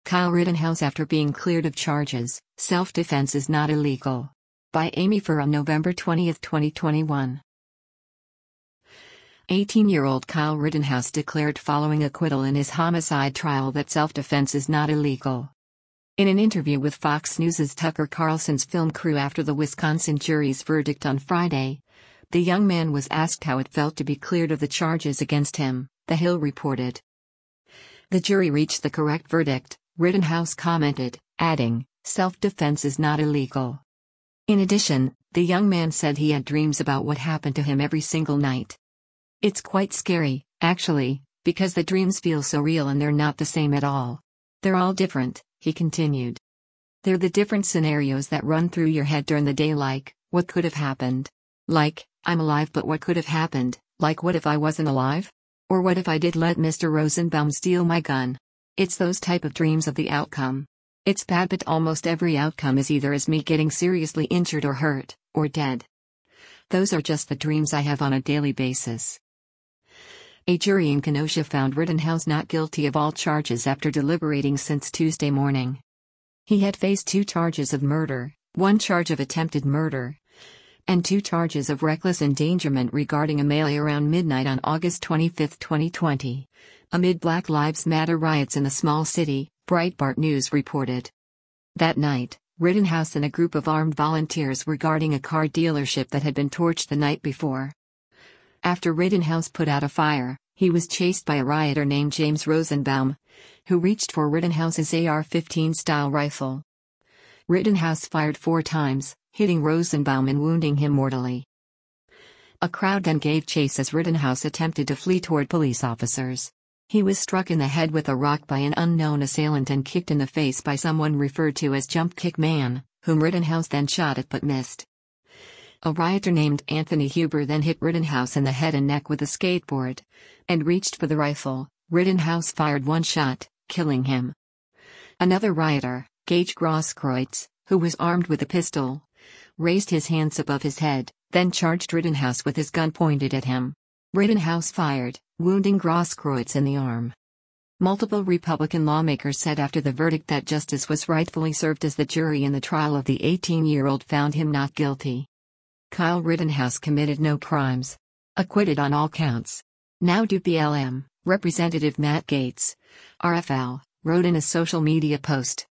Kyle Rittenhouse after being cleared of charges, self-defense is not illegal. By Amy Furr on November 20, 2021. 18-year-old Kyle Rittenhouse declared following acquittal in his homicide trial that self-defense is not illegal. In an interview with Fox News' Tucker Carlson's film crew after the Wisconsin jury's verdict on Friday, the young man was asked how it felt to be cleared of the charges against him, The Hill reported. "The jury reached the correct verdict," Rittenhouse commented, adding, "Self-defense is not illegal." In addition, the young man said he had dreams about what happened to him every single night. "It's quite scary, actually, because the dreams feel so real and they're not the same at all. They're all different," he continued. "They're the different scenarios that run through your head during the day, like, what could have happened? Like, I'm alive but what could have happened, like what if I wasn't alive? Or what if I did let Mr. Rosenbaum steal my gun? It's those type of dreams of the outcome. It's bad but almost every outcome is either as me getting seriously injured or hurt, or dead. Those are just the dreams I have on a daily basis." A jury in Kenosha found Rittenhouse not guilty of all charges after deliberating since Tuesday morning. He had faced 2 charges of murder, 1 charge of attempted murder, and 2 charges of reckless endangerment regarding a melee around midnight on August 25, 2020, amid Black Lives Matter riots in the small city, Breitbart News reported. That night, Rittenhouse and a group of armed volunteers were guarding a car dealership that had been torched the night before. After Rittenhouse put out a fire, he was chased by a rioter named James Rosenbaum, who reached for Rittenhouse's AR-15 style rifle. Rittenhouse fired 4 times, hitting Rosenbaum and wounding him mortally. A crowd then gave chase as Rittenhouse attempted to flee toward police officers. He was struck in the head with a rock by an unknown assailant and kicked in the face by someone referred to as Jump Kick Man, whom Rittenhouse then shot at but missed. A rioter named Anthony Huber then hit Rittenhouse in the head and neck with a skateboard, and reached for the rifle. Rittenhouse fired 1 shot, killing him. Another rioter, Gage Grosskreutz, who was armed with a pistol, raised his hands above his head, then charged Rittenhouse with his gun pointed at him. Rittenhouse fired, wounding Grosskreutz in the arm. Multiple Republican lawmakers said after the verdict that justice was rightfully served as the jury in the trial of the 18-year-old found him not guilty. Kyle Rittenhouse committed no crimes. Acquitted on all counts. Now do BLM, Representative Matt Gaetz, RFL, wrote in a social media post.